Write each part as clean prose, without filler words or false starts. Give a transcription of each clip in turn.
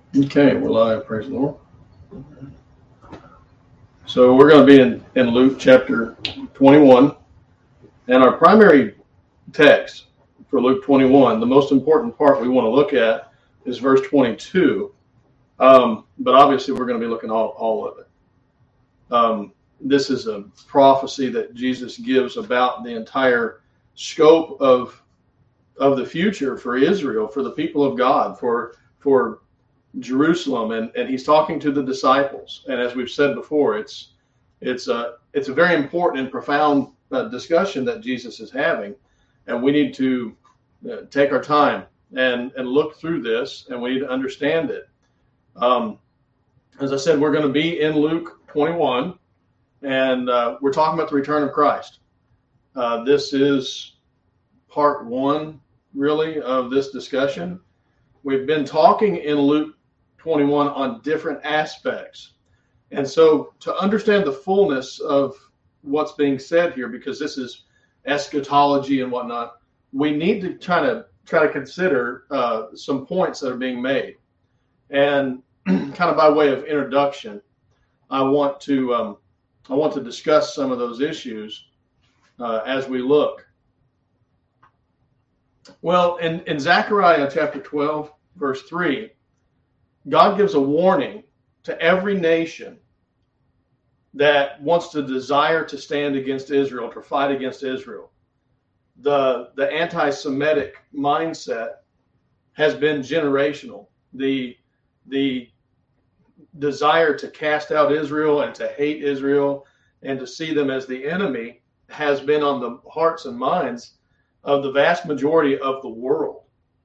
Okay, we're live. Praise the Lord. So we're going to be in Luke chapter 21. And our primary text for Luke 21, the most important part we want to look at is verse 22. But obviously we're going to be looking at all of it. This is a prophecy that Jesus gives about the entire scope of the future for Israel, for the people of God, for Jerusalem, and he's talking to the disciples. And as we've said before, it's a very important and profound discussion that Jesus is having, and we need to take our time and look through this, and we need to understand it. As I said, we're going to be in Luke 21, and we're talking about the return of Christ. This is part one, really, of this discussion. We've been talking in Luke 21 on different aspects. And so to understand the fullness of what's being said here, because this is eschatology and whatnot, we need to try to consider some points that are being made. And kind of by way of introduction, I want to discuss some of those issues as we look. Well, in Zechariah chapter 12, verse 3, God gives a warning to every nation that wants to desire to stand against Israel, to fight against Israel. The anti-Semitic mindset has been generational. The desire to cast out Israel and to hate Israel and to see them as the enemy has been on the hearts and minds of the vast majority of the world.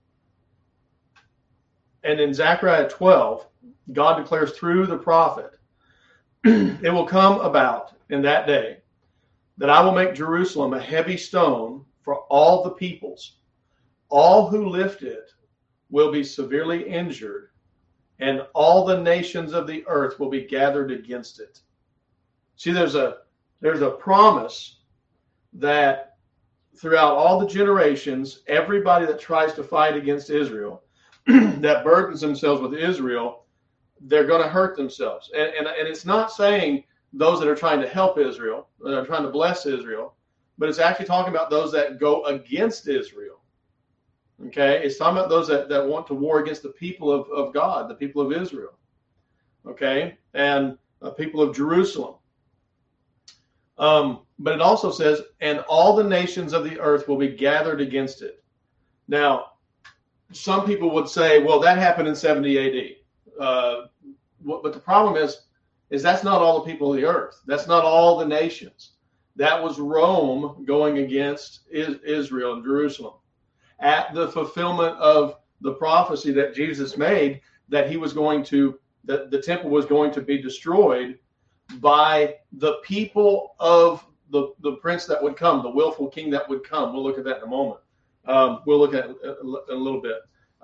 And in Zechariah 12, God declares through the prophet, it will come about in that day that I will make Jerusalem a heavy stone for all the peoples. All who lift it will be severely injured, and all the nations of the earth will be gathered against it. See, there's a promise that throughout all the generations, everybody that tries to fight against Israel, that burdens themselves with Israel, they're going to hurt themselves. And it's not saying those that are trying to help Israel, that are trying to bless Israel, but it's actually talking about those that go against Israel. Okay? It's talking about those that want to war against the people of God, the people of Israel. Okay? And people of Jerusalem. But it also says, and all the nations of the earth will be gathered against it. Now, some people would say, well, that happened in 70 AD. But the problem is that's not all the people of the earth. That's not all the nations. That was Rome going against Israel and Jerusalem at the fulfillment of the prophecy that Jesus made that that the temple was going to be destroyed by the people of the prince that would come, the willful king that would come. We'll look at that in a moment. We'll look at it in a little bit.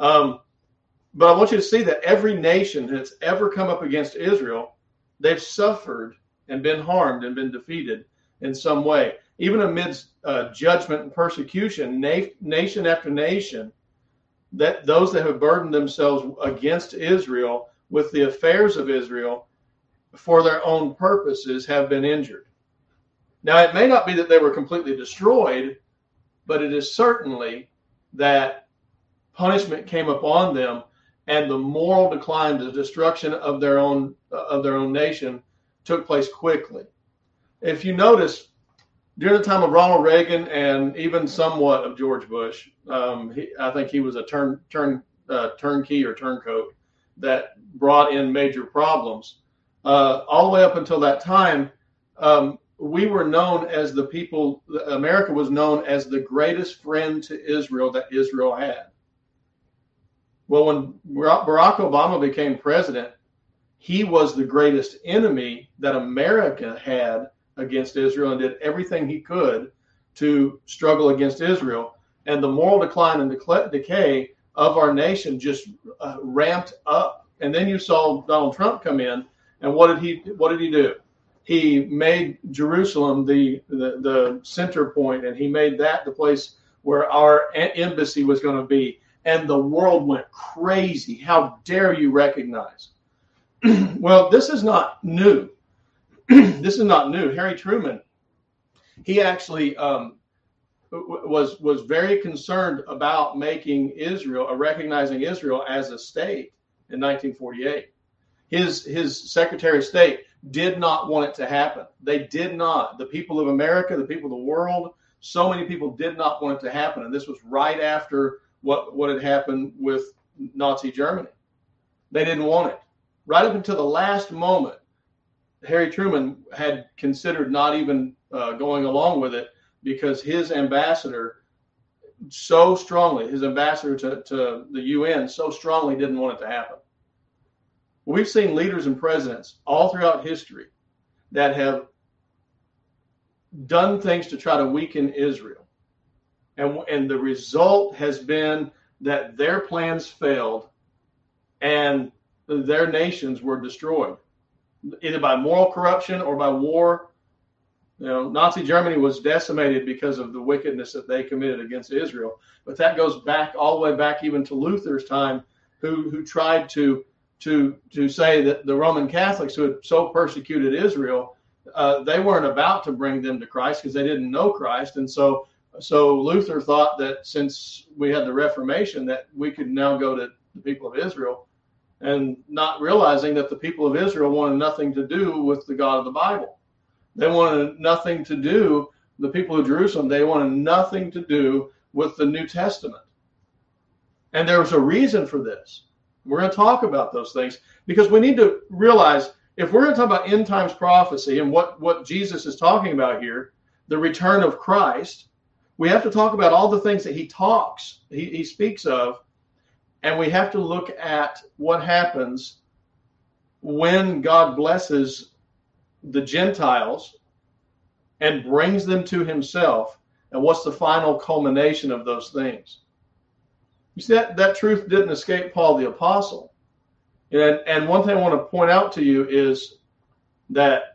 But I want you to see that every nation that's ever come up against Israel, they've suffered and been harmed and been defeated in some way. Even amidst judgment and persecution, nation after nation, that those that have burdened themselves against Israel with the affairs of Israel for their own purposes have been injured. Now, it may not be that they were completely destroyed, but it is certainly that punishment came upon them, and the moral decline, the destruction of their own nation took place quickly. If you notice, during the time of Ronald Reagan and even somewhat of George Bush, I think he was a turnkey or turncoat that brought in major problems. All the way up until that time, we were known as America was known as the greatest friend to Israel that Israel had. Well, when Barack Obama became president, he was the greatest enemy that America had against Israel and did everything he could to struggle against Israel. And the moral decline and decay of our nation just ramped up. And then you saw Donald Trump come in, and what did he do? He made Jerusalem the center point, and he made that the place where our embassy was going to be. and the world went crazy. How dare you recognize? Well, this is not new. This is not new. Harry Truman, he actually was very concerned about making Israel, recognizing Israel as a state in 1948. His Secretary of State did not want it to happen. They did not. The people of America, the people of the world, so many people did not want it to happen. And this was right after what had happened with Nazi Germany. They didn't want it. Right up until the last moment, Harry Truman had considered not even going along with it because his ambassador so strongly, his ambassador to the UN so strongly didn't want it to happen. We've seen leaders and presidents all throughout history that have done things to try to weaken Israel. And the result has been that their plans failed and their nations were destroyed, either by moral corruption or by war. You know, Nazi Germany was decimated because of the wickedness that they committed against Israel. But that goes back all the way back even to Luther's time, who tried to say that the Roman Catholics who had so persecuted Israel, they weren't about to bring them to Christ because they didn't know Christ. And so Luther thought that since we had the Reformation, that we could now go to the people of Israel, and not realizing that the people of Israel wanted nothing to do with the God of the Bible. They wanted nothing to do, the people of Jerusalem, they wanted nothing to do with the New Testament. And there was a reason for this. We're going to talk about those things because we need to realize if we're going to talk about end times prophecy and what Jesus is talking about here, the return of Christ, we have to talk about all the things that he speaks of, and we have to look at what happens when God blesses the Gentiles and brings them to himself, and what's the final culmination of those things. You see, that truth didn't escape Paul the Apostle. And one thing I want to point out to you is that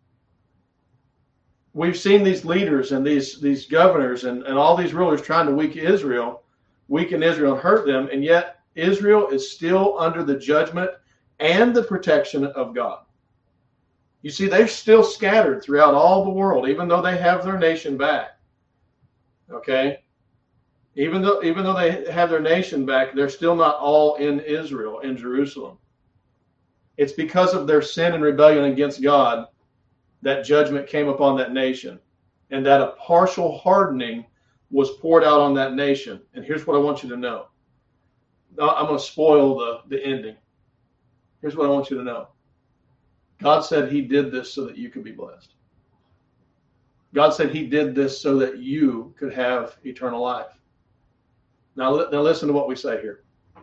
we've seen these leaders and these governors and all these rulers trying to weaken Israel and hurt them, and yet Israel is still under the judgment and the protection of God. You see, they're still scattered throughout all the world, even though they have their nation back. Okay? Even though they have their nation back, they're still not all in Israel, in Jerusalem. It's because of their sin and rebellion against God that judgment came upon that nation, and that a partial hardening was poured out on that nation. And here's what I want you to know. I'm going to spoil the ending. Here's what I want you to know. God said he did this so that you could be blessed. God said he did this so that you could have eternal life. Now listen to what we say here.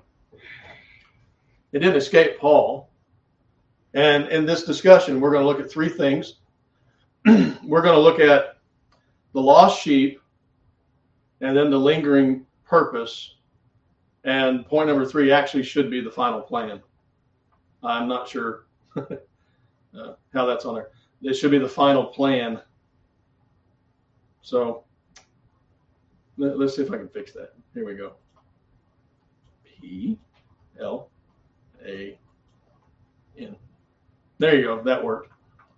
It didn't escape Paul. And in this discussion, we're going to look at three things. We're going to look at the lost sheep, and then the lingering purpose. And point number 3 actually should be the final plan. I'm not sure how that's on there. It should be the final plan. So let's see if I can fix that. Here we go. P-L-A-N. There you go. That worked.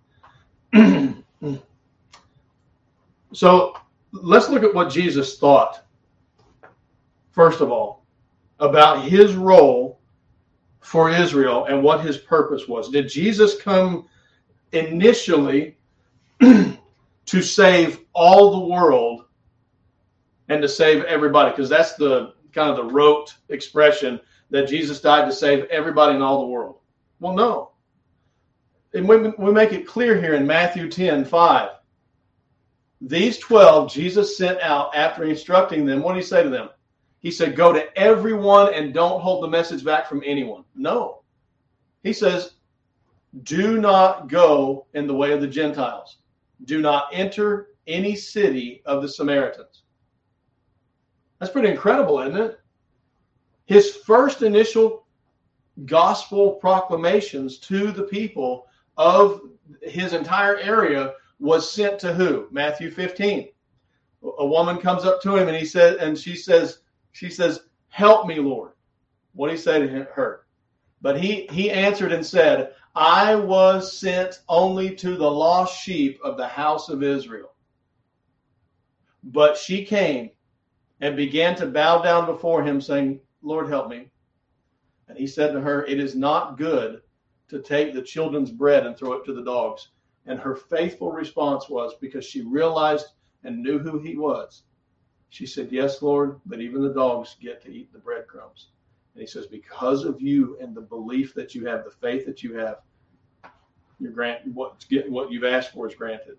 So let's look at what Jesus thought, first of all, about his role for Israel and what his purpose was. Did Jesus come initially to save all the world and to save everybody? Because that's the kind of the rote expression that Jesus died to save everybody in all the world. Well, no. And we make it clear here in Matthew 10:5. These 12 Jesus sent out after instructing them. What did he say to them? He said, go to everyone and don't hold the message back from anyone. No. He says, do not go in the way of the Gentiles. Do not enter any city of the Samaritans. That's pretty incredible, isn't it? His first initial gospel proclamations to the people of his entire area was sent to who? Matthew 15. A woman comes up to him and she says, Help me, Lord. What did he say to her? But he answered and said, I was sent only to the lost sheep of the house of Israel. But she came and began to bow down before him, saying, Lord, help me. And he said to her, it is not good to take the children's bread and throw it to the dogs. And her faithful response was, because she realized and knew who he was, she said, yes, Lord, but even the dogs get to eat the breadcrumbs. And he says, because of you and the belief that you have, the faith that you have, what you've asked for is granted.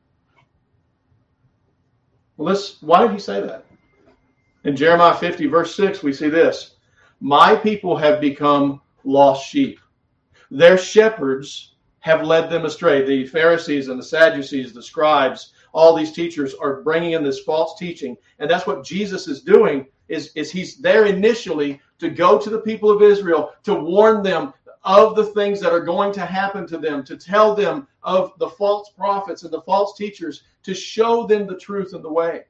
Well, why did he say that? In Jeremiah 50, verse 6, we see this. My people have become lost sheep. Their shepherds have led them astray. The Pharisees and the Sadducees, the scribes, all these teachers are bringing in this false teaching. And that's what Jesus is doing, is he's there initially to go to the people of Israel, to warn them of the things that are going to happen to them, to tell them of the false prophets and the false teachers, to show them the truth and the way,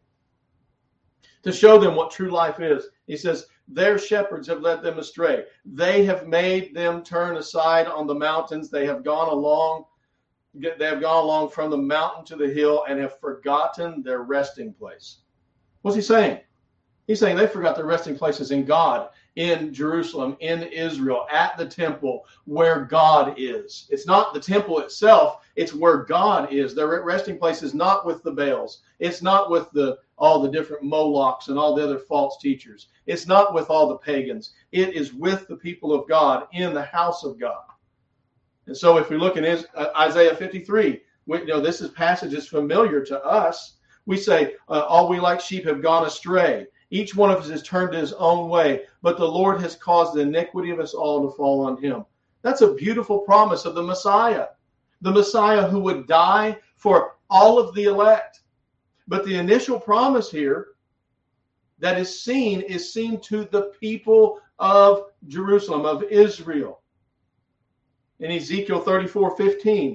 to show them what true life is. He says, their shepherds have led them astray. They have made them turn aside on the mountains. They have gone along from the mountain to the hill and have forgotten their resting place. What's he saying? He's saying they forgot their resting places in God, in Jerusalem, in Israel, at the temple where God is. It's not the temple itself, it's where God is. Their resting place is not with the Baals. It's not with all the different Molochs and all the other false teachers. It's not with all the pagans. It is with the people of God in the house of God. And so if we look in Isaiah 53, this passage is familiar to us. We say, all we like sheep have gone astray. Each one of us has turned his own way, but the Lord has caused the iniquity of us all to fall on him. That's a beautiful promise of the Messiah who would die for all of the elect. But the initial promise here that is seen to the people of Jerusalem, of Israel. In Ezekiel 34:15,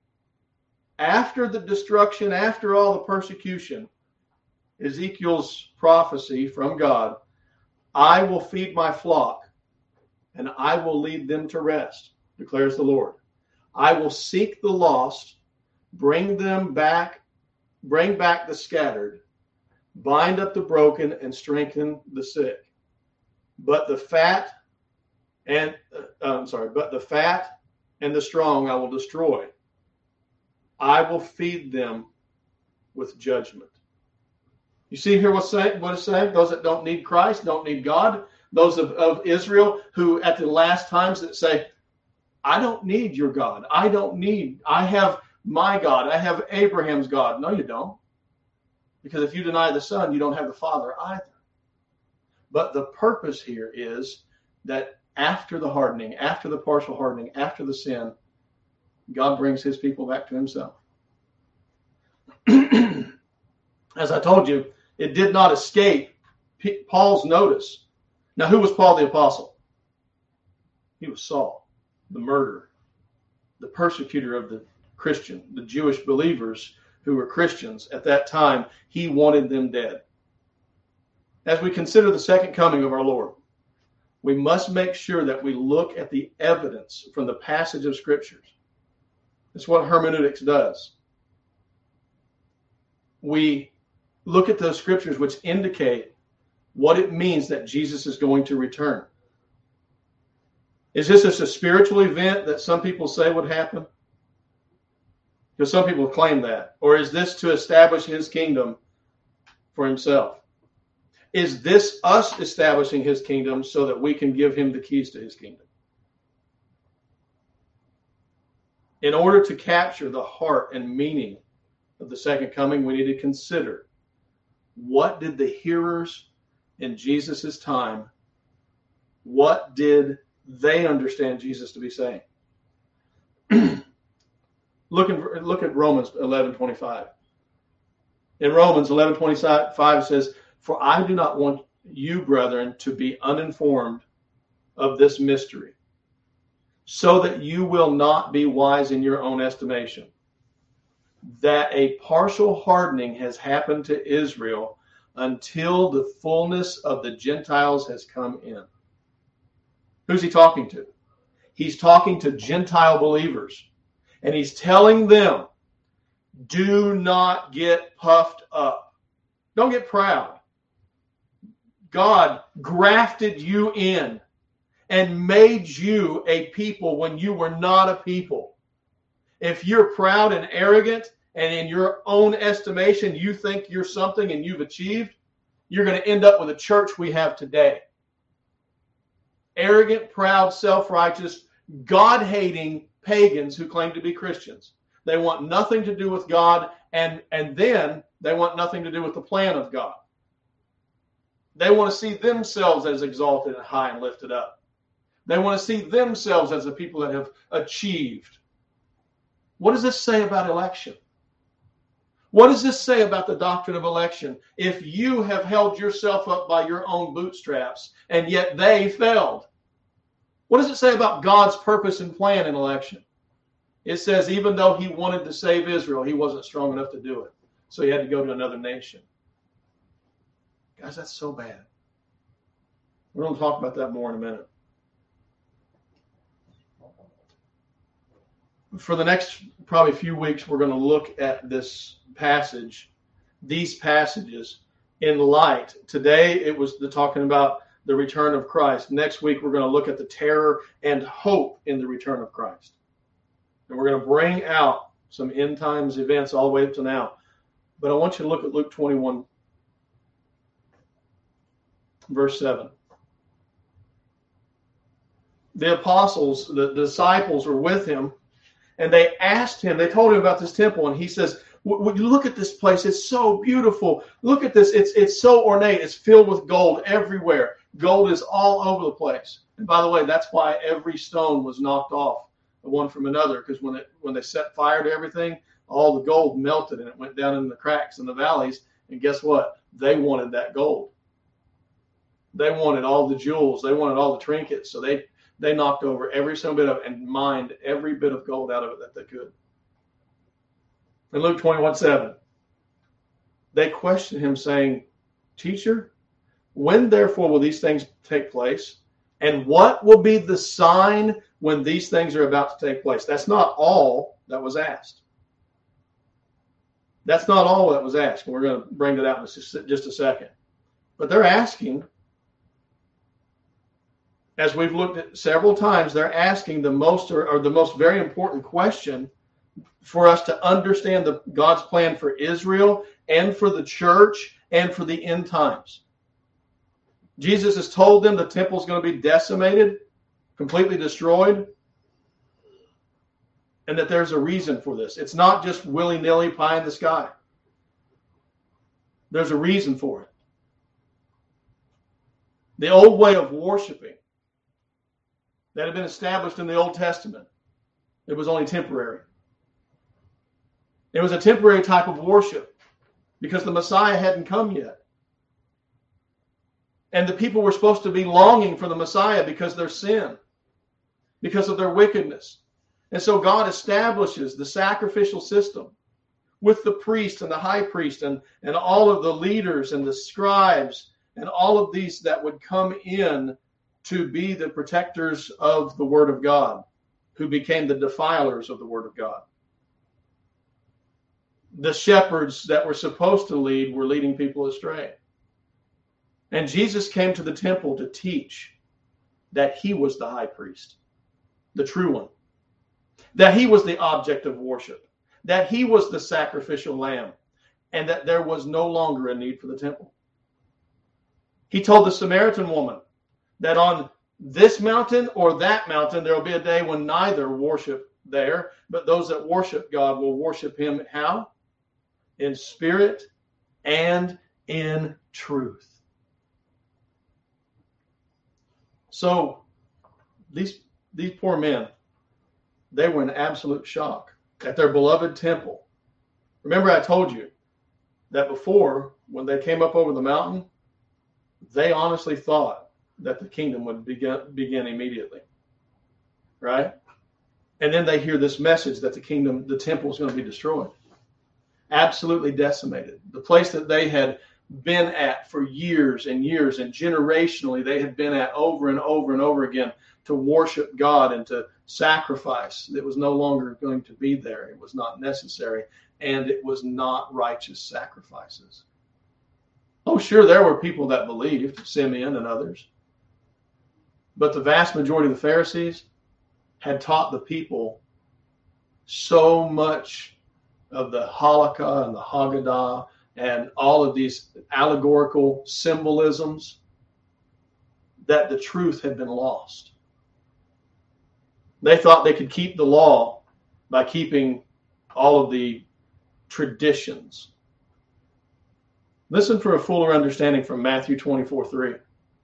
after the destruction, after all the persecution, Ezekiel's prophecy from God, I will feed my flock and I will lead them to rest, declares the Lord. I will seek the lost, bring back the scattered, bind up the broken and strengthen the sick. But the fat and the strong I will destroy. I will feed them with judgment. You see here what it's saying? Those that don't need Christ, don't need God, those of Israel who at the last times that say, I don't need your God. I have my God. I have Abraham's God. No, you don't. Because if you deny the Son, you don't have the Father either. But the purpose here is that after the hardening, after the partial hardening, after the sin, God brings his people back to himself. As I told you, it did not escape Paul's notice. Now, who was Paul the Apostle? He was Saul, the murderer, the persecutor of the Christian, the Jewish believers who were Christians at that time. He wanted them dead. As we consider the second coming of our Lord, we must make sure that we look at the evidence from the passage of Scriptures. That's what hermeneutics does. We look at those Scriptures which indicate what it means that Jesus is going to return. Is this just a spiritual event that some people say would happen? Because some people claim that. Or is this to establish his kingdom for himself? Is this us establishing his kingdom so that we can give him the keys to his kingdom? In order to capture the heart and meaning of the second coming, we need to consider, what did the hearers in Jesus' time, what did they understand Jesus to be saying? Look at Romans 11:25. In Romans 11:25 it says, for I do not want you, brethren, to be uninformed of this mystery, so that you will not be wise in your own estimation, that a partial hardening has happened to Israel until the fullness of the Gentiles has come in. Who's he talking to? He's talking to Gentile believers. And he's telling them, do not get puffed up. Don't get proud. God grafted you in and made you a people when you were not a people. If you're proud and arrogant, and in your own estimation, you think you're something and you've achieved, you're going to end up with a church we have today. Arrogant, proud, self-righteous, God-hating pagans who claim to be Christians. They want nothing to do with God, and then they want nothing to do with the plan of God. They want to see themselves as exalted and high and lifted up. They want to see themselves as the people that have achieved. What does this say about election? What does this say about the doctrine of election? If you have held yourself up by your own bootstraps and yet they failed, what does it say about God's purpose and plan in election? It says even though he wanted to save Israel, he wasn't strong enough to do it. So he had to go to another nation. Guys, that's so bad. We're going to talk about that more in a minute. For the next probably few weeks, we're going to look at this passage, these passages in light. Today, it was talking about the return of Christ. Next week, we're going to look at the terror and hope in the return of Christ. And we're going to bring out some end times events all the way up to now. But I want you to look at Luke 21, verse 7. The apostles, the disciples were with him, and they asked him, they told him about this temple, and he says, would you look at this place? It's so beautiful. Look at this. It's so ornate. It's filled with gold everywhere. Gold is all over the place. And by the way, that's why every stone was knocked off, one from another, because when they set fire to everything, all the gold melted and it went down in the cracks and the valleys. And guess what? They wanted that gold. They wanted all the jewels. They wanted all the trinkets. So they knocked over every single bit of it and mined every bit of gold out of it that they could. In Luke 21:7, they questioned him, saying, Teacher, when therefore will these things take place? And what will be the sign when these things are about to take place? That's not all that was asked. That's not all that was asked. We're going to bring that out in just a second. But they're asking, as we've looked at several times, they're asking the most or the most very important question for us to understand God's plan for Israel and for the church and for the end times. Jesus has told them the temple is going to be decimated, completely destroyed, and that there's a reason for this. It's not just willy-nilly pie in the sky. There's a reason for it. The old way of worshiping that had been established in the Old Testament, it was only temporary. It was a temporary type of worship because the Messiah hadn't come yet. And the people were supposed to be longing for the Messiah because of their sin, because of their wickedness. And so God establishes the sacrificial system with the priest and the high priest and all of the leaders and the scribes and all of these that would come in to be the protectors of the Word of God, who became the defilers of the Word of God. The shepherds that were supposed to lead were leading people astray. And Jesus came to the temple to teach that he was the high priest, the true one, that he was the object of worship, that he was the sacrificial lamb, and that there was no longer a need for the temple. He told the Samaritan woman that on this mountain or that mountain, there will be a day when neither worship there, but those that worship God will worship him how? In spirit and in truth. So these poor men, they were in absolute shock at their beloved temple. Remember I told you that before, when they came up over the mountain, they honestly thought that the kingdom would begin immediately, right? And then they hear this message that the temple is going to be destroyed, absolutely decimated. The place that they had been at for years and years, and generationally they had been at over and over and over again to worship God and to sacrifice. It was no longer going to be there. It was not necessary, and it was not righteous sacrifices. Oh, sure, there were people that believed, Simeon and others, but the vast majority of the Pharisees had taught the people so much of the Halakha and the Haggadah and all of these allegorical symbolisms that the truth had been lost. They thought they could keep the law by keeping all of the traditions. Listen for a fuller understanding from Matthew 24:3.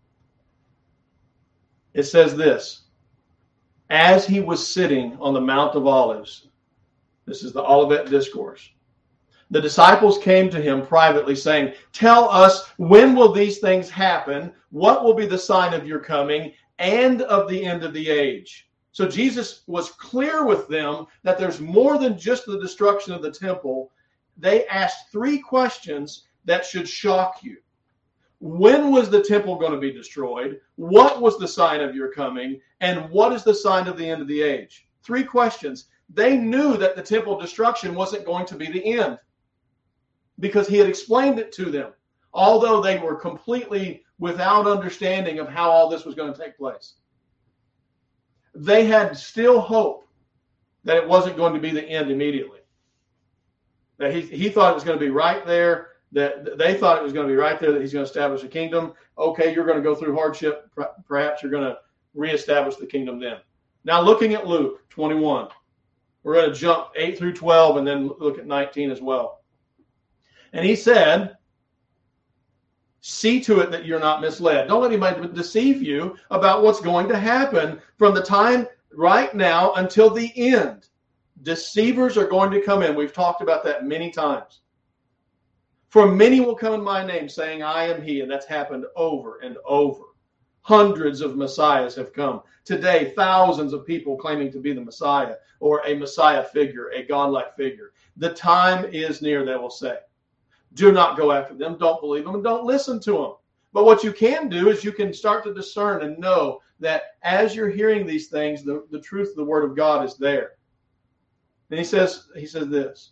It says this: as he was sitting on the Mount of Olives, this is the Olivet Discourse, the disciples came to him privately saying, "Tell us, when will these things happen? What will be the sign of your coming and of the end of the age?" So Jesus was clear with them that there's more than just the destruction of the temple. They asked 3 questions that should shock you. When was the temple going to be destroyed? What was the sign of your coming? And what is the sign of the end of the age? 3 questions. They knew that the temple destruction wasn't going to be the end because he had explained it to them, although they were completely without understanding of how all this was going to take place. They had still hope that it wasn't going to be the end immediately. That he thought it was going to be right there, that they thought it was going to be right there, that he's going to establish a kingdom. Okay, you're going to go through hardship. Perhaps you're going to reestablish the kingdom then. Now, looking at Luke 21, we're going to jump 8 through 12 and then look at 19 as well. And he said, see to it that you're not misled. Don't let anybody deceive you about what's going to happen from the time right now until the end. Deceivers are going to come in. We've talked about that many times. For many will come in my name saying, I am he. And that's happened over and over. Hundreds of messiahs have come. Today, thousands of people claiming to be the Messiah or a Messiah figure, a godlike figure. The time is near, they will say. Do not go after them. Don't believe them and don't listen to them. But what you can do is you can start to discern and know that as you're hearing these things, the truth of the Word of God is there. And he says this.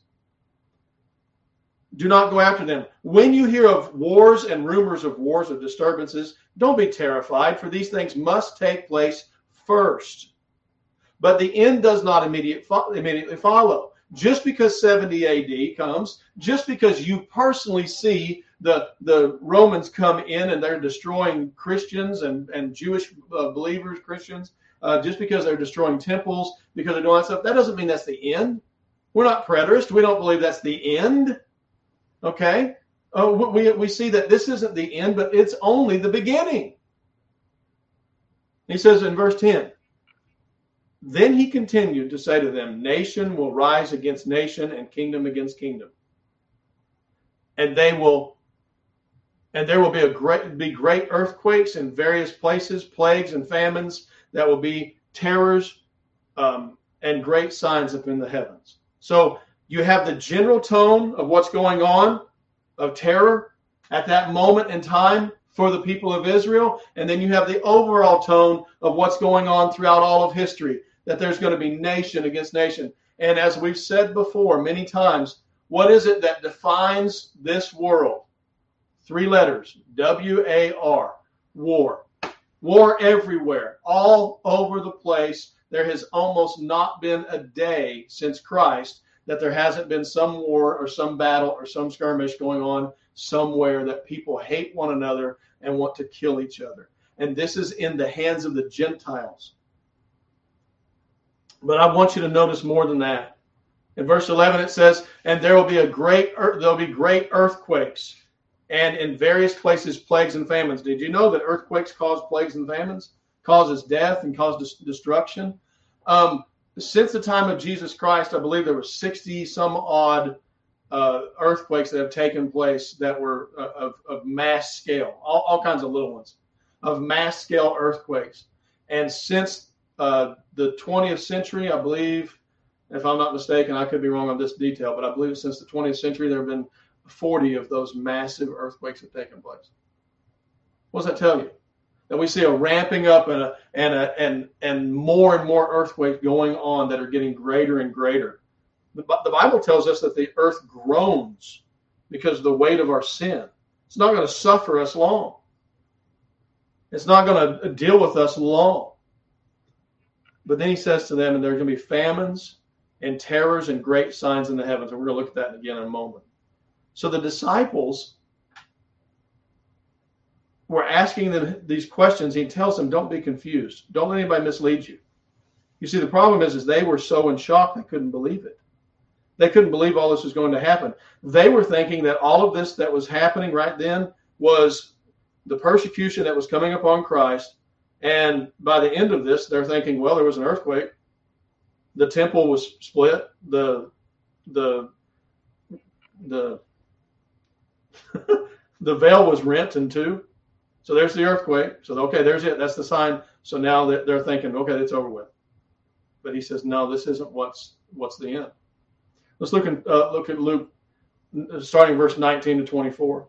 Do not go after them. When you hear of wars and rumors of wars, of disturbances, don't be terrified, for these things must take place first. But the end does not immediately follow. Just because 70 AD comes, just because you personally see the Romans come in and they're destroying Christians and Jewish believers, Christians, just because they're destroying temples, because they're doing that stuff, that doesn't mean that's the end. We're not preterists. We don't believe that's the end. Okay? We see that this isn't the end, but it's only the beginning. He says in verse 10, then he continued to say to them, nation will rise against nation and kingdom against kingdom. And there will be great earthquakes in various places, plagues and famines. That will be terrors and great signs up in the heavens. So you have the general tone of what's going on, of terror at that moment in time for the people of Israel. And then you have the overall tone of what's going on throughout all of history, that there's going to be nation against nation. And as we've said before many times, what is it that defines this world? 3 letters, W-A-R, war. War everywhere, all over the place. There has almost not been a day since Christ that there hasn't been some war or some battle or some skirmish going on somewhere that people hate one another and want to kill each other. And this is in the hands of the Gentiles. But I want you to notice more than that. In verse 11 it says, and there'll be great earthquakes, and in various places plagues and famines. Did you know that earthquakes cause plagues and famines? Causes death and cause destruction? Since the time of Jesus Christ, I believe there were 60 some odd earthquakes that have taken place that were of mass scale, all kinds of little ones, of mass scale earthquakes. And since the 20th century, I believe, if I'm not mistaken, I could be wrong on this detail, but I believe since the 20th century there have been 40 of those massive earthquakes have taken place. What does that tell you? That we see a ramping up and more earthquakes going on that are getting greater and greater. The Bible tells us that the earth groans because of the weight of our sin. It's not going to suffer us long. It's not going to deal with us long. But then he says to them, and there are going to be famines and terrors and great signs in the heavens. And we're going to look at that again in a moment. So the disciples were asking them these questions. He tells them, don't be confused. Don't let anybody mislead you. You see, the problem is they were so in shock they couldn't believe it. They couldn't believe all this was going to happen. They were thinking that all of this that was happening right then was the persecution that was coming upon Christ. And by the end of this, they're thinking, well, there was an earthquake. The temple was split. The veil was rent in two. So there's the earthquake. So, okay, there's it. That's the sign. So now they're thinking, okay, it's over with. But he says, no, this isn't what's the end. Let's look at Luke, starting verse 19 to 24.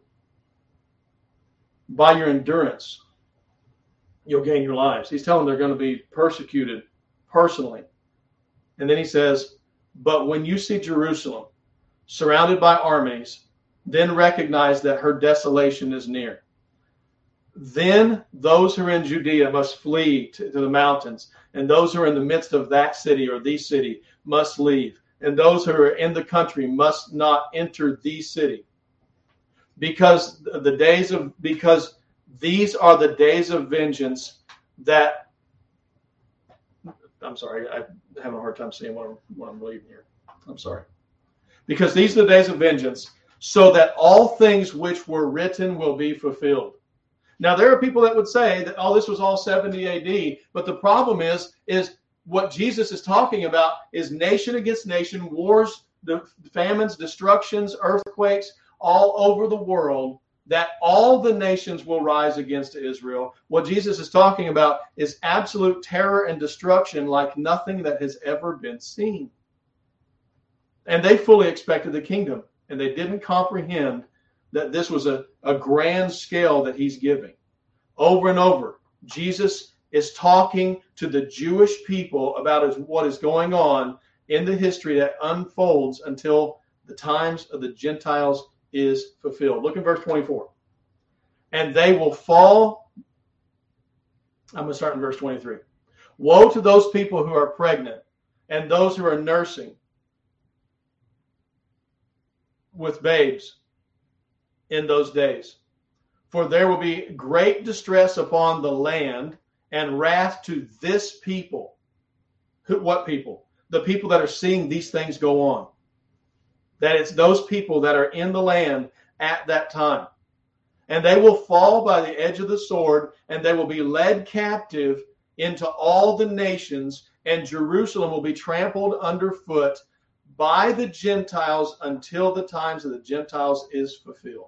By your endurance, you'll gain your lives. He's telling them they're going to be persecuted personally. And then he says, but when you see Jerusalem surrounded by armies, then recognize that her desolation is near. Then those who are in Judea must flee to the mountains, and those who are in the midst of that city or the city must leave, and those who are in the country must not enter the city, because these are the days of vengeance that. I'm sorry, I'm having a hard time seeing what I'm reading here. I'm sorry. Because these are the days of vengeance, so that all things which were written will be fulfilled. Now, there are people that would say that, oh, this was all 70 AD, but the problem is what Jesus is talking about is nation against nation, wars, famines, destructions, earthquakes all over the world, that all the nations will rise against Israel. What Jesus is talking about is absolute terror and destruction like nothing that has ever been seen. And they fully expected the kingdom, and they didn't comprehend that this was a grand scale that he's giving. Over and over, Jesus is talking to the Jewish people about what is going on in the history that unfolds until the times of the Gentiles is fulfilled. Look at verse 24. And they will fall. I'm going to start in verse 23. Woe to those people who are pregnant and those who are nursing with babes in those days. For there will be great distress upon the land and wrath to this people. What people? The people that are seeing these things go on. That it's those people that are in the land at that time. And they will fall by the edge of the sword, and they will be led captive into all the nations, and Jerusalem will be trampled underfoot by the Gentiles until the times of the Gentiles is fulfilled.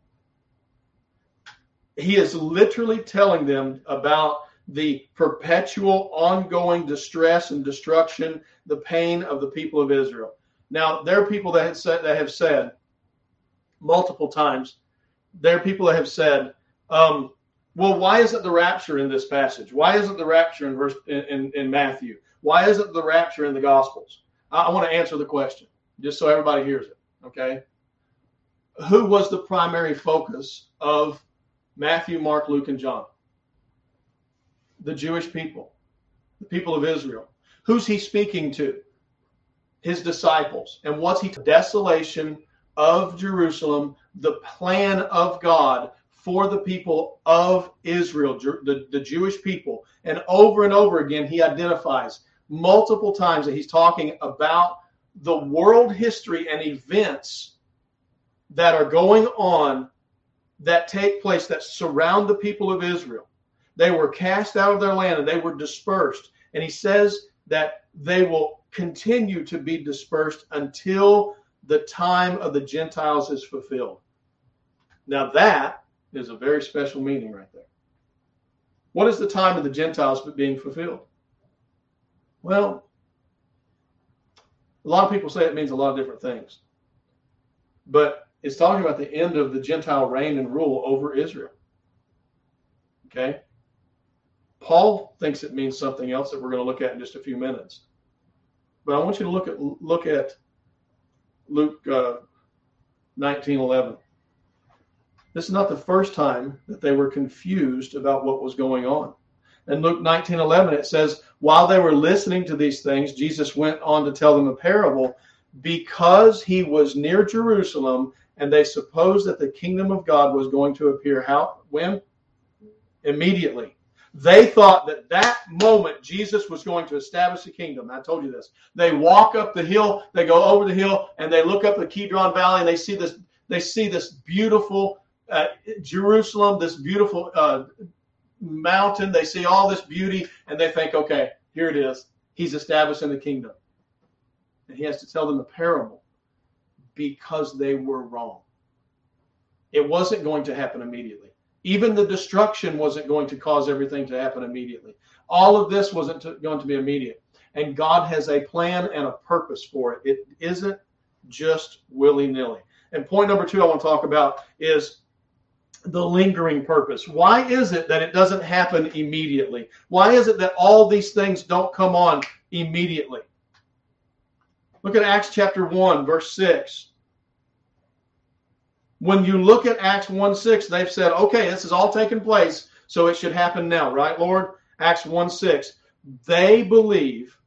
He is literally telling them about the perpetual ongoing distress and destruction, the pain of the people of Israel. Now, there are people that have said multiple times, there are people that have said, well, why isn't the rapture in this passage? Why isn't the rapture in Matthew? Why isn't the rapture in the Gospels? I want to answer the question, just so everybody hears it, okay? Who was the primary focus of Matthew, Mark, Luke, and John? The Jewish people, the people of Israel. Who's he speaking to? His disciples. And what's he? Desolation of Jerusalem, the plan of God for the people of Israel, the Jewish people. And over again, he identifies multiple times that he's talking about the world history and events that are going on that take place, that surround the people of Israel. They were cast out of their land and they were dispersed. And he says that they will continue to be dispersed until the time of the Gentiles is fulfilled. Now that is a very special meaning right there. What is the time of the Gentiles being fulfilled? Well, a lot of people say it means a lot of different things. But It's talking about the end of the Gentile reign and rule over Israel. Okay? Paul thinks it means something else that we're going to look at in just a few minutes. But I want you to look at Luke 19:11. This is not the first time that they were confused about what was going on. In Luke 19:11, it says, while they were listening to these things, Jesus went on to tell them a parable because he was near Jerusalem and they supposed that the kingdom of God was going to appear. How? When? Immediately. They thought that moment Jesus was going to establish the kingdom. I told you this. They walk up the hill, they go over the hill, and they look up the Kidron Valley, and they see this beautiful Jerusalem, this beautiful mountain. They see all this beauty, and they think, okay, here it is. He's establishing the kingdom. And he has to tell them a parable because they were wrong. It wasn't going to happen immediately. Even the destruction wasn't going to cause everything to happen immediately. All of this wasn't going to be immediate. And God has a plan and a purpose for it. It isn't just willy-nilly. And point number 2 I want to talk about is the lingering purpose. Why is it that it doesn't happen immediately? Why is it that all these things don't come on immediately? Look at Acts chapter 1, verse 6. When you look at Acts 1:6, they've said, okay, this is all taking place, so it should happen now, right, Lord? Acts 1:6. They believe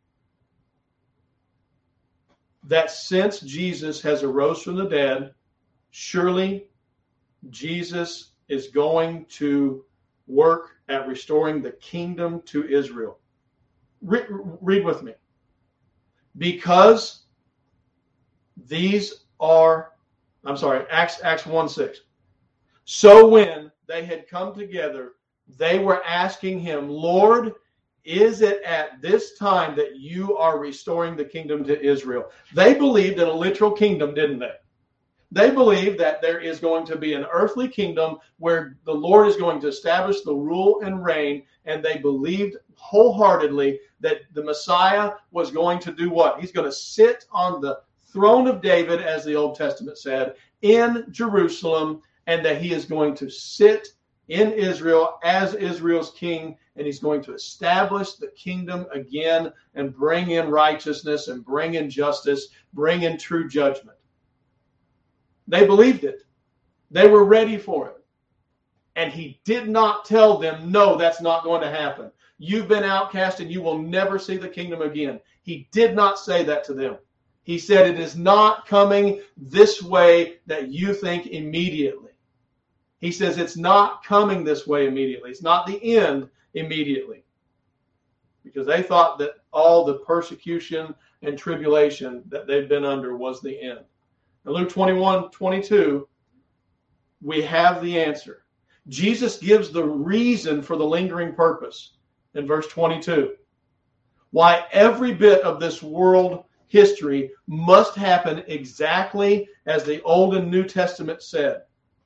that since Jesus has arose from the dead, surely Jesus is going to work at restoring the kingdom to Israel. Read with me. Because these are, Acts 1:6. So when they had come together, they were asking him, Lord, is it at this time that you are restoring the kingdom to Israel? They believed in a literal kingdom, didn't they? They believe that there is going to be an earthly kingdom where the Lord is going to establish the rule and reign, and they believed wholeheartedly that the Messiah was going to do what? He's going to sit on the throne of David, as the Old Testament said, in Jerusalem, and that he is going to sit in Israel as Israel's king, and he's going to establish the kingdom again and bring in righteousness and bring in justice, bring in true judgment. They believed it. They were ready for it. And he did not tell them, no, that's not going to happen. You've been outcast and you will never see the kingdom again. He did not say that to them. He said, it is not coming this way that you think immediately. He says it's not coming this way immediately. It's not the end immediately. Because they thought that all the persecution and tribulation that they've been under was the end. In Luke 21:22, we have the answer. Jesus gives the reason for the lingering purpose in verse 22. Why every bit of this world history must happen exactly as the Old and New Testament said.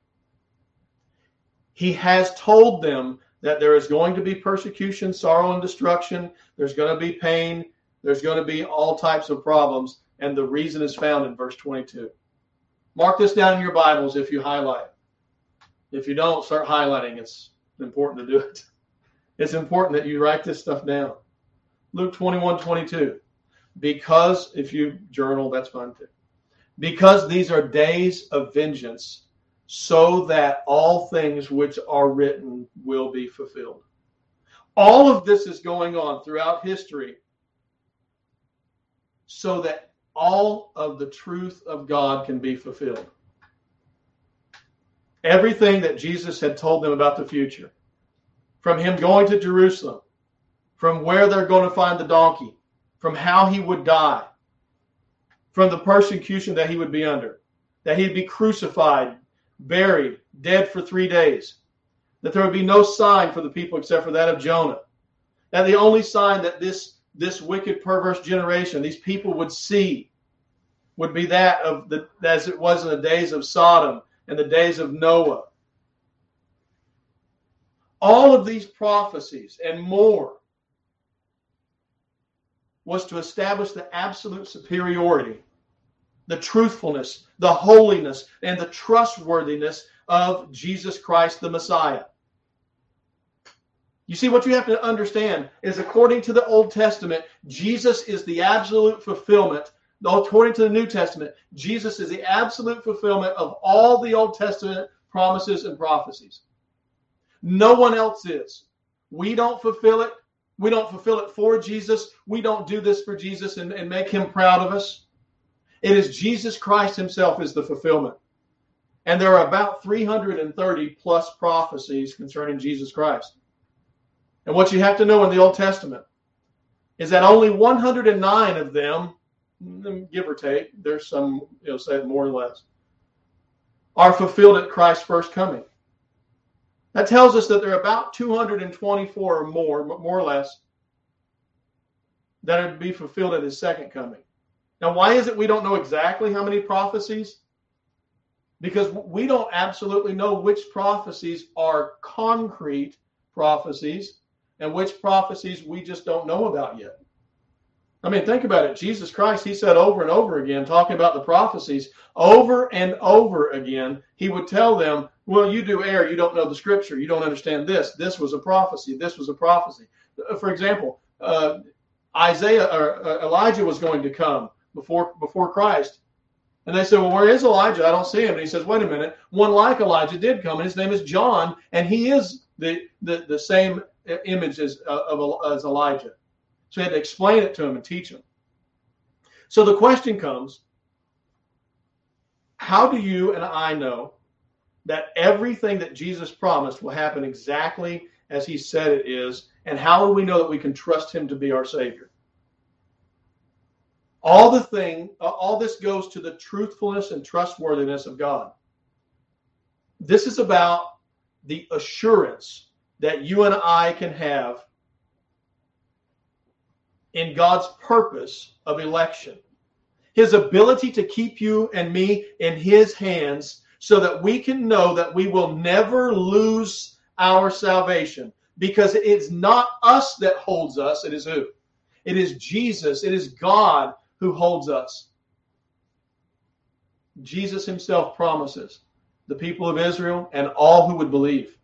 He has told them that there is going to be persecution, sorrow, and destruction. There's going to be pain. There's going to be all types of problems. And the reason is found in verse 22. Mark this down in your Bibles if you highlight. If you don't, start highlighting. It's important to do it. It's important that you write this stuff down. Luke 21:22. Because, if you journal, that's fine too. Because these are days of vengeance, so that all things which are written will be fulfilled. All of this is going on throughout history so that all of the truth of God can be fulfilled. Everything that Jesus had told them about the future, from him going to Jerusalem, from where they're going to find the donkey, from how he would die, from the persecution that he would be under, that he'd be crucified, buried, dead for 3 days, that there would be no sign for the people except for that of Jonah, that the only sign that this wicked, perverse generation, these people would see, would be that of as it was in the days of Sodom and the days of Noah. All of these prophecies and more was to establish the absolute superiority the truthfulness, the holiness, and the trustworthiness of Jesus Christ the Messiah. You see, what you have to understand is, according to the Old Testament, Jesus is the absolute fulfillment. According to the New Testament, Jesus is the absolute fulfillment of all the Old Testament promises and prophecies. No one else is. We don't fulfill it. We don't fulfill it for Jesus. We don't do this for Jesus and make him proud of us. It is Jesus Christ himself is the fulfillment. And there are about 330 plus prophecies concerning Jesus Christ. And what you have to know in the Old Testament is that only 109 of them, give or take, there's some, say more or less, are fulfilled at Christ's first coming. That tells us that there are about 224 or more or less, that are to be fulfilled at his second coming. Now, why is it we don't know exactly how many prophecies? Because we don't absolutely know which prophecies are concrete prophecies and which prophecies we just don't know about yet. I mean, think about it. Jesus Christ, he said over and over again, talking about the prophecies, over and over again, he would tell them, well, you do err. You don't know the scripture. You don't understand this. This was a prophecy. This was a prophecy. For example, Elijah was going to come before Christ. And they said, well, where is Elijah? I don't see him. And he says, wait a minute. One like Elijah did come, and his name is John, and he is the same image as Elijah. So he had to explain it to him and teach him. So the question comes, how do you and I know that everything that Jesus promised will happen exactly as he said it is, and how do we know that we can trust him to be our Savior? All this goes to the truthfulness and trustworthiness of God. This is about the assurance that you and I can have in God's purpose of election. His ability to keep you and me in his hands so that we can know that we will never lose our salvation, because it's not us that holds us. It is who? It is Jesus. It is God who holds us. Jesus himself promises the people of Israel and all who would believe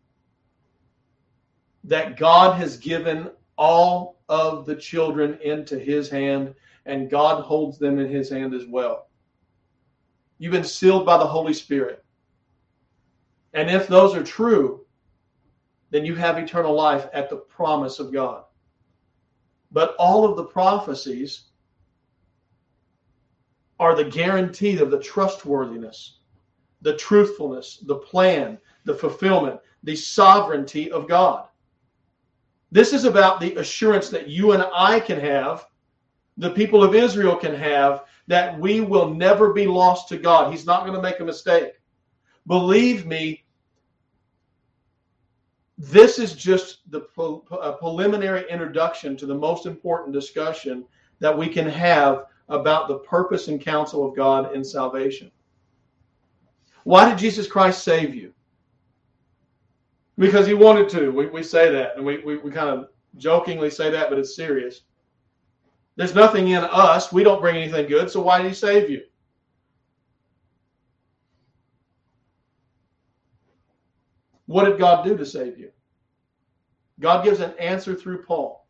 that God has given all of the children into his hand, and God holds them in his hand as well. You've been sealed by the Holy Spirit. And if those are true, then you have eternal life at the promise of God. But all of the prophecies are the guarantee of the trustworthiness, the truthfulness, the plan, the fulfillment, the sovereignty of God. This is about the assurance that you and I can have, the people of Israel can have, that we will never be lost to God. He's not going to make a mistake. Believe me, this is just the preliminary introduction to the most important discussion that we can have about the purpose and counsel of God in salvation. Why did Jesus Christ save you? Because he wanted to. We say that, and we kind of jokingly say that, but it's serious. There's nothing in us. We don't bring anything good, so why did he save you? What did God do to save you? God gives an answer through Paul.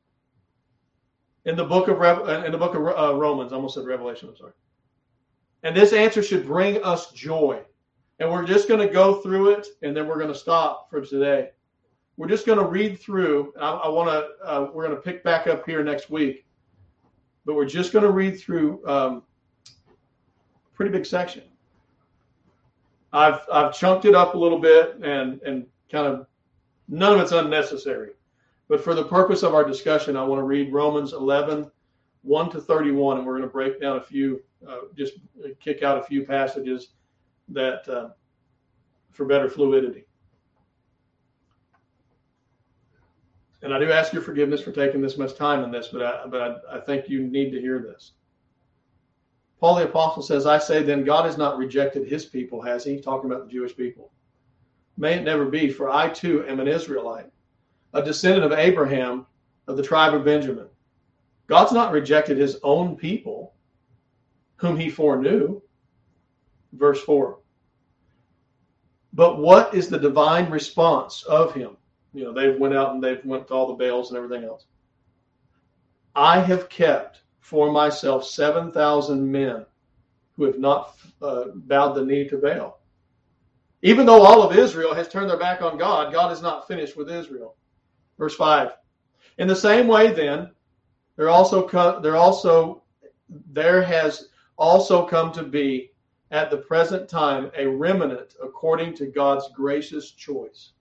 In the book of Romans, I almost said Revelation, I'm sorry. And this answer should bring us joy. And we're just going to go through it, and then we're going to stop for today. We're just going to read through. We're going to pick back up here next week, but we're just going to read through a pretty big section. I've chunked it up a little bit, and kind of none of it's unnecessary. But for the purpose of our discussion, I want to read Romans 11, 1 to 31, and we're going to break down a few, just kick out a few passages that for better fluidity. And I do ask your forgiveness for taking this much time in this, but I think you need to hear this. Paul the Apostle says, I say then, God has not rejected his people, has he? Talking about the Jewish people. May it never be, for I too am an Israelite, a descendant of Abraham, of the tribe of Benjamin. God's not rejected his own people. whom he foreknew. Verse 4. But what is the divine response of him? You know, they've went out and they've went to all the Baals and everything else. I have kept for myself 7,000 men who have not bowed the knee to Baal. Even though all of Israel has turned their back on God, God is not finished with Israel. Verse 5. In the same way, then, there has also come to be at the present time a remnant according to God's gracious choice.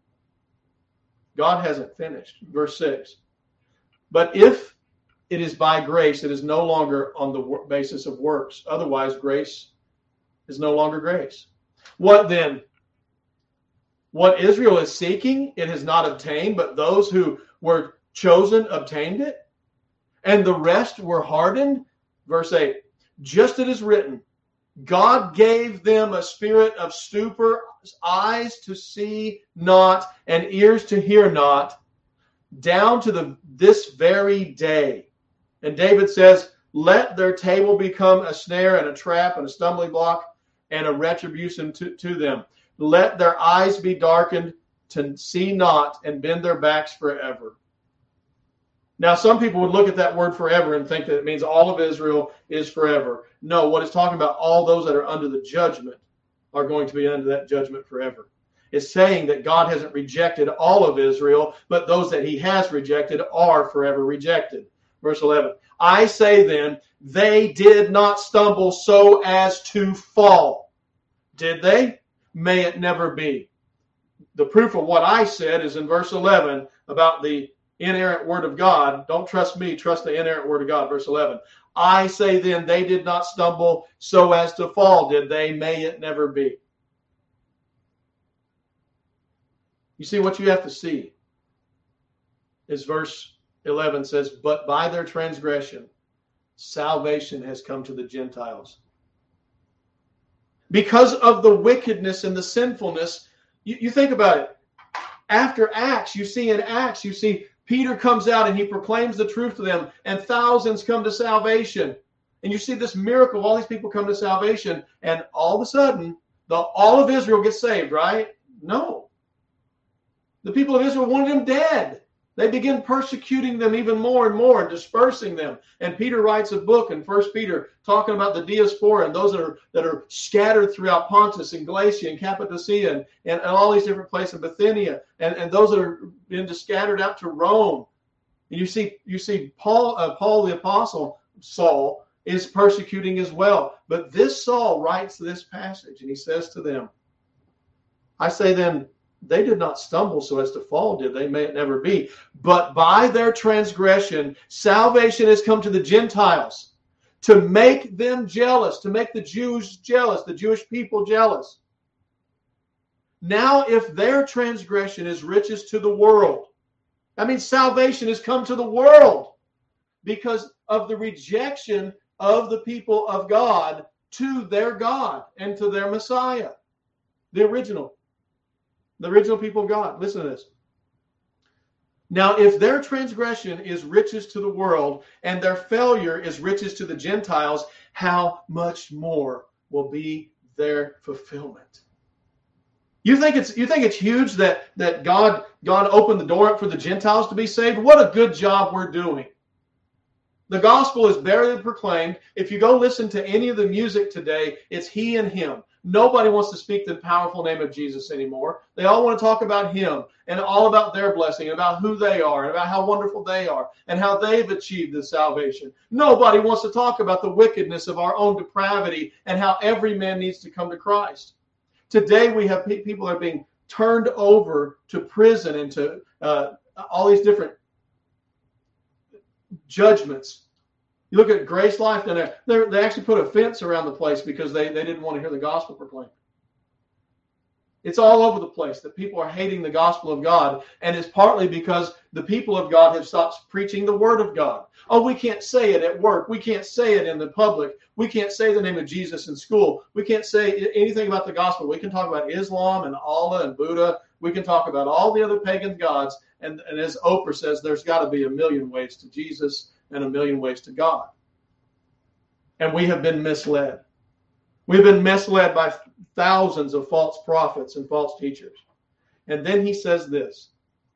God hasn't finished. Verse 6. But if it is by grace, it is no longer on the basis of works. Otherwise, grace is no longer grace. What then? What Israel is seeking, it has not obtained, but those who were chosen obtained it, and the rest were hardened. Verse 8. Just as it is written, God gave them a spirit of stupor, eyes to see not, and ears to hear not, down to this very day. And David says, let their table become a snare and a trap and a stumbling block and a retribution to them. Let their eyes be darkened to see not and bend their backs forever. Now, some people would look at that word forever and think that it means all of Israel is forever. No, what it's talking about, all those that are under the judgment are going to be under that judgment forever. It's saying that God hasn't rejected all of Israel, but those that he has rejected are forever rejected. Verse 11, I say then, they did not stumble so as to fall. Did they? May it never be. The proof of what I said is in verse 11 about the inerrant word of God. Don't trust me, trust the inerrant word of God. Verse 11, I say then, they did not stumble so as to fall. Did they? May it never be. You see, what you have to see is verse 11 says, but by their transgression, salvation has come to the Gentiles. Because of the wickedness and the sinfulness, you think about it. After Acts, you see Peter comes out and he proclaims the truth to them, and thousands come to salvation. And you see this miracle, all these people come to salvation, and all of a sudden, all of Israel gets saved, right? No. The people of Israel wanted them dead. They begin persecuting them even more and more and dispersing them. And Peter writes a book in 1 Peter talking about the diaspora and those that are scattered throughout Pontus and Galatia and Cappadocia and all these different places, Bithynia, and those that are been scattered out to Rome. And you see Paul the apostle, Saul, is persecuting as well. But this Saul writes this passage and he says to them, I say then, they did not stumble so as to fall, did they? May it never be. But by their transgression, salvation has come to the Gentiles to make them jealous, to make the Jews jealous, the Jewish people jealous. Now, if their transgression is riches to the world, that means salvation has come to the world because of the rejection of the people of God to their God and to their Messiah, the original people of God. Listen to this. Now, if their transgression is riches to the world and their failure is riches to the Gentiles, how much more will be their fulfillment? You think it's huge that God opened the door up for the Gentiles to be saved? What a good job we're doing. The gospel is barely proclaimed. If you go listen to any of the music today, it's he and him. Nobody wants to speak the powerful name of Jesus anymore. They all want to talk about him and all about their blessing and about who they are and about how wonderful they are and how they've achieved this salvation. Nobody wants to talk about the wickedness of our own depravity and how every man needs to come to Christ. Today we have people that are being turned over to prison and to all these different judgments. You look at Grace Life down there, they actually put a fence around the place because they didn't want to hear the gospel proclaimed. It's all over the place that people are hating the gospel of God, and it's partly because the people of God have stopped preaching the word of God. Oh, we can't say it at work. We can't say it in the public. We can't say the name of Jesus in school. We can't say anything about the gospel. We can talk about Islam and Allah and Buddha. We can talk about all the other pagan gods, and as Oprah says, there's got to be a million ways to Jesus and a million ways to God. and we have been misled. We've been misled by thousands of false prophets and false teachers. And then he says this.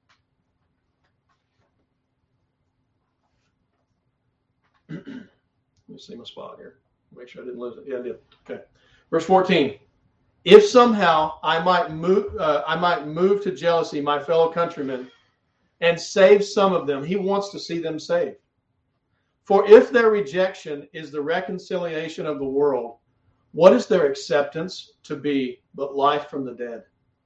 Let me see my spot here. Make sure I didn't lose it. Yeah, I did. Okay. Verse 14. If somehow I might move to jealousy my fellow countrymen and save some of them. He wants to see them saved. For if their rejection is the reconciliation of the world, what is their acceptance to be but life from the dead?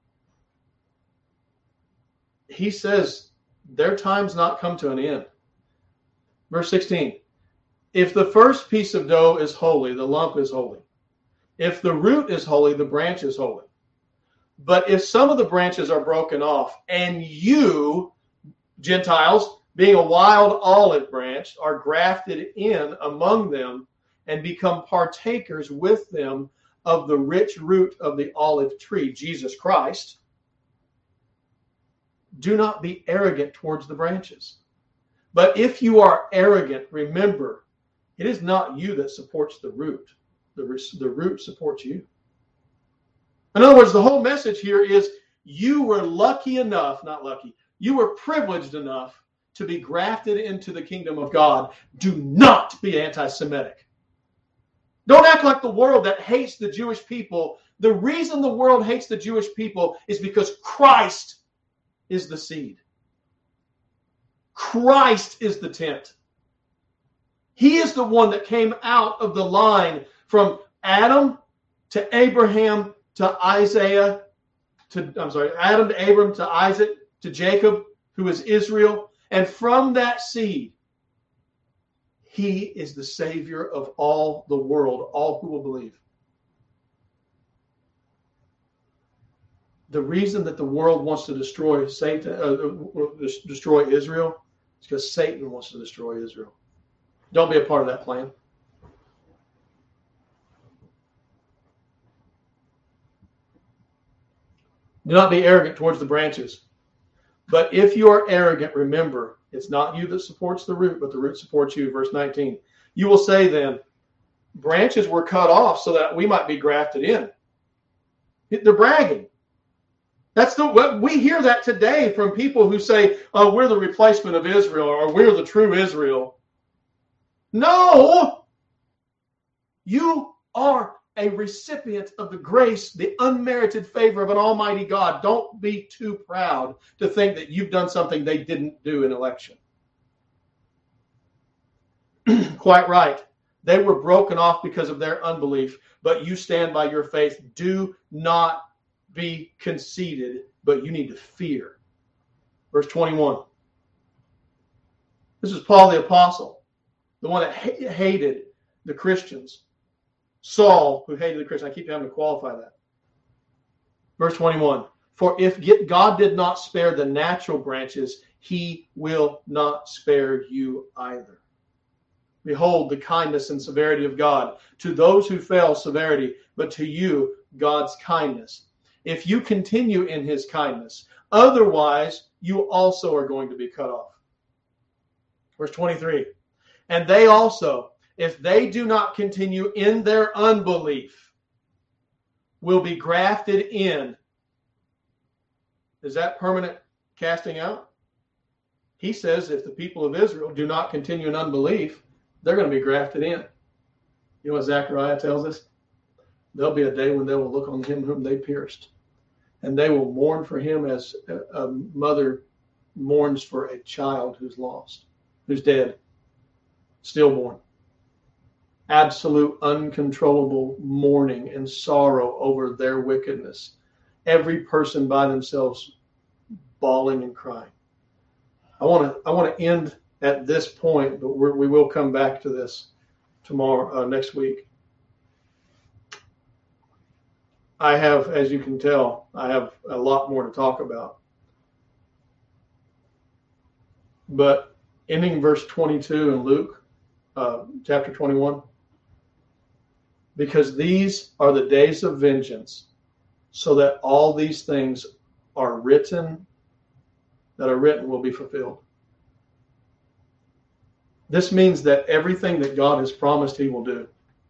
He says their time's not come to an end. Verse 16. If the first piece of dough is holy, the lump is holy. If the root is holy, the branch is holy. But if some of the branches are broken off, and you, Gentiles, being a wild olive branch, are grafted in among them and become partakers with them of the rich root of the olive tree, Jesus Christ, do not be arrogant towards the branches. But if you are arrogant, remember, it is not you that supports the root. The root supports you. In other words, the whole message here is you were lucky enough, not lucky, you were privileged enough to be grafted into the kingdom of God. Do not be anti-Semitic. Don't act like the world that hates the Jewish people. The reason the world hates the Jewish people is because Christ is the seed. Christ is the tent. He is the one that came out of the line from Adam to Abraham to Isaiah Adam to Abram to Isaac to Jacob, who is Israel. And from that seed, he is the Savior of all the world, all who will believe. The reason that the world wants to destroy destroy Israel is because Satan wants to destroy Israel. Don't be a part of that plan. Do not be arrogant towards the branches. But if you are arrogant, remember, it's not you that supports the root, but the root supports you. Verse 19. You will say then, branches were cut off so that we might be grafted in. They're bragging. We hear that today from people who say, oh, we're the replacement of Israel, or we're the true Israel. No! You are a recipient of the grace, the unmerited favor of an almighty God. Don't be too proud to think that you've done something they didn't do in election. Quite right. They were broken off because of their unbelief, but you stand by your faith. Do not be conceited, but you need to fear. Verse 21. This is Paul the Apostle, the one that hated the Christians. Saul, who hated the Christians. I keep having to qualify that. Verse 21. For if God did not spare the natural branches, he will not spare you either. Behold the kindness and severity of God. To those who fail, severity, but to you, God's kindness. If you continue in his kindness, otherwise you also are going to be cut off. Verse 23. And they also, if they do not continue in their unbelief, will be grafted in. Is that permanent casting out? He says if the people of Israel do not continue in unbelief, they're going to be grafted in. You know what Zechariah tells us? There'll be a day when they will look on him whom they pierced, and they will mourn for him as a mother mourns for a child who's lost, who's dead, stillborn. Absolute uncontrollable mourning and sorrow over their wickedness. Every person by themselves bawling and crying. I want to end at this point, but we will come back to this tomorrow, next week. I have, as you can tell, I have a lot more to talk about. But ending verse 22 in Luke, chapter 21, because these are the days of vengeance, so that all these things that are written will be fulfilled. This means that everything that God has promised he will do,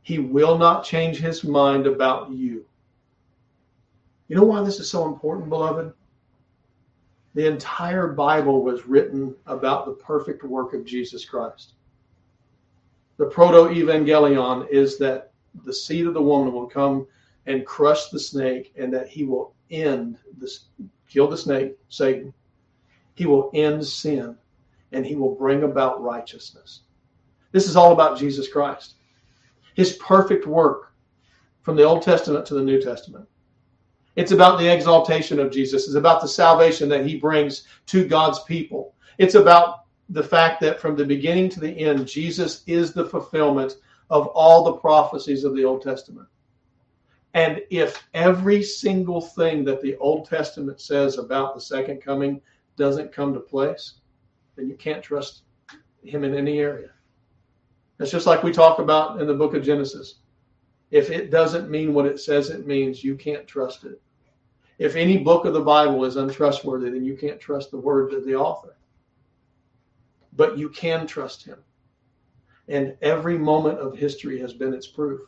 He will not change his mind about you. You know why this is so important, beloved? The entire Bible was written about the perfect work of Jesus Christ. The proto-evangelion is that the seed of the woman will come and crush the snake, and that he will kill the snake, Satan. He will end sin, and he will bring about righteousness. This is all about Jesus Christ. His perfect work from the Old Testament to the New Testament. It's about the exaltation of Jesus. It's about the salvation that he brings to God's people. It's about the fact that from the beginning to the end, Jesus is the fulfillment of all the prophecies of the Old Testament. And if every single thing that the Old Testament says about the second coming doesn't come to place, then you can't trust him in any area. It's just like we talk about in the book of Genesis. If it doesn't mean what it says it means, you can't trust it. If any book of the Bible is untrustworthy, then you can't trust the word of the author. But you can trust him. And every moment of history has been its proof.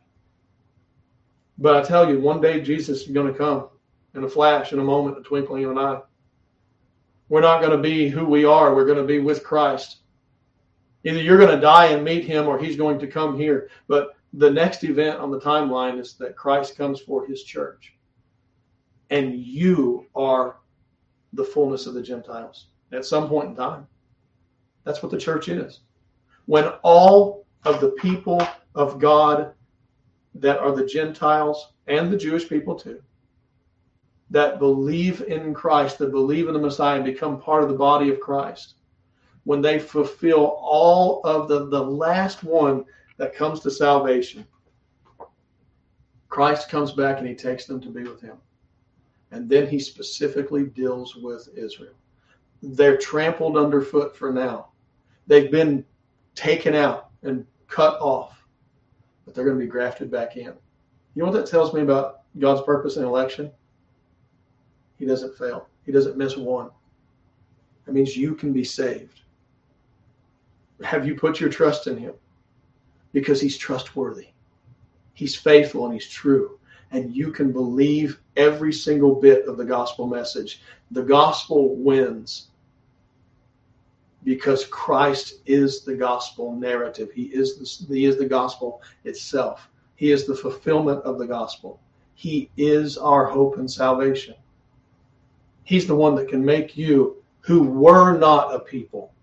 But I tell you, one day Jesus is going to come in a flash, in a moment, a twinkling of an eye. We're not going to be who we are. We're going to be with Christ. Either you're going to die and meet him, or he's going to come here. But the next event on the timeline is that Christ comes for his church. And you are the fullness of the Gentiles at some point in time. That's what the church is. When all of the people of God that are the Gentiles and the Jewish people too, that believe in Christ, that believe in the Messiah and become part of the body of Christ, when they fulfill all of the last one that comes to salvation, Christ comes back and he takes them to be with him. And then he specifically deals with Israel. They're trampled underfoot for now. They've been taken out and cut off, but they're going to be grafted back in. You know what that tells me about God's purpose in election? He doesn't fail. He doesn't miss one. That means you can be saved. Have you put your trust in him? Because he's trustworthy. He's faithful and he's true. And you can believe every single bit of the gospel message. The gospel wins because Christ is the gospel narrative. He is the gospel itself. He is the fulfillment of the gospel. He is our hope and salvation. He's the one that can make you, who were not a people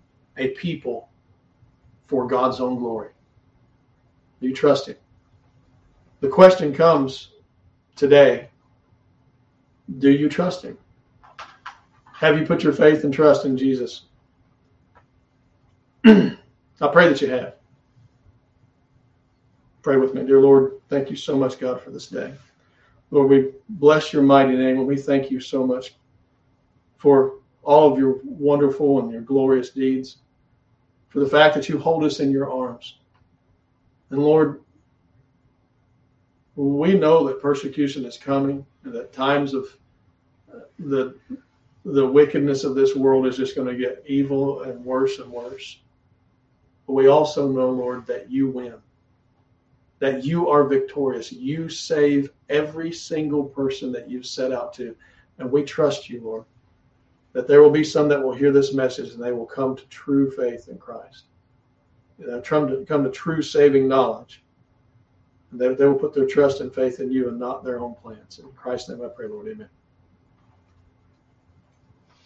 for God's own glory. Do you trust him? The question comes today, do you trust him? Have you put your faith and trust in Jesus? I pray that you have. Pray with me. Dear Lord, thank you so much, God, for this day. Lord, we bless your mighty name, and we thank you so much for all of your wonderful and your glorious deeds, for the fact that you hold us in your arms. And Lord, we know that persecution is coming, and that times of the wickedness of this world is just going to get evil and worse and worse. But we also know, Lord, that you win, that you are victorious. You save every single person that you've set out to. And we trust you, Lord, that there will be some that will hear this message and they will come to true faith in Christ. Come to true saving knowledge. And they will put their trust and faith in you and not their own plans. In Christ's name I pray, Lord. Amen.